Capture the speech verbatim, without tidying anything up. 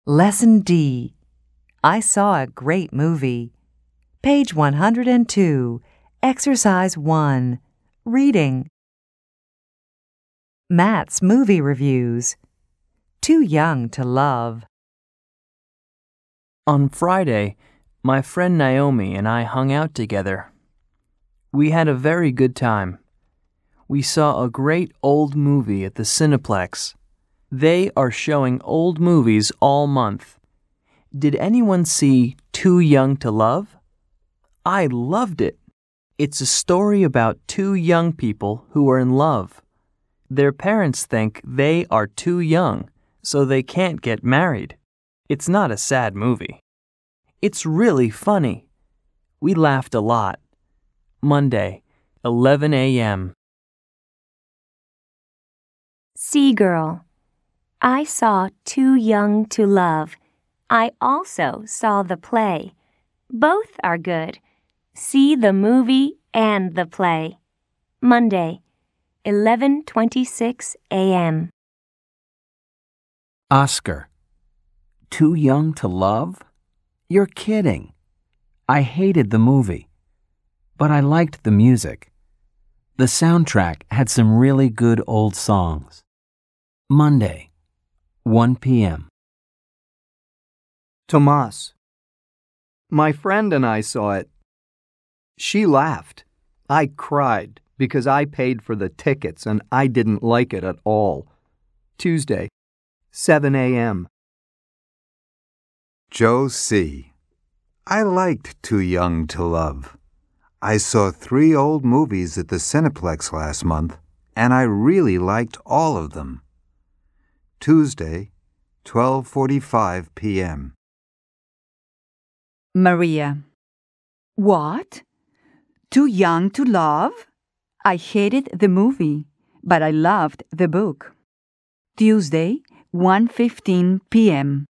Lesson D. I saw a great movie. Page one hundred two, Exercise one. Reading. Matt's movie reviews. Too Young to Love. On Friday, my friend Naomi and I hung out together. We had a very good time. We saw a great old movie at the Cineplex. They are showing old movies all month. Did anyone see Too Young to Love? I loved it. It's a story about two young people who are in love. Their parents think they are too young, so they can't get married. It's not a sad movie. It's really funny. We laughed a lot. Monday, eleven a.m. C-Girl. I saw Too Young to Love. I also saw the play. Both are good. See the movie and the play. Monday, eleven twenty-six a.m. Oscar. Too Young to Love? You're kidding. I hated the movie, but I liked the music. The soundtrack had some really good old songs. Monday, one p.m. Tomas. My friend and I saw it. She laughed. I cried because I paid for the tickets and I didn't like it at all. Tuesday, seven a.m. Joe C. I liked Too Young to Love. I saw three old movies at the Cineplex last month, and I really liked all of them. Tuesday, twelve forty-five p.m. Maria. What? Too Young to Love? I hated the movie, but I loved the book. Tuesday, one fifteen p.m.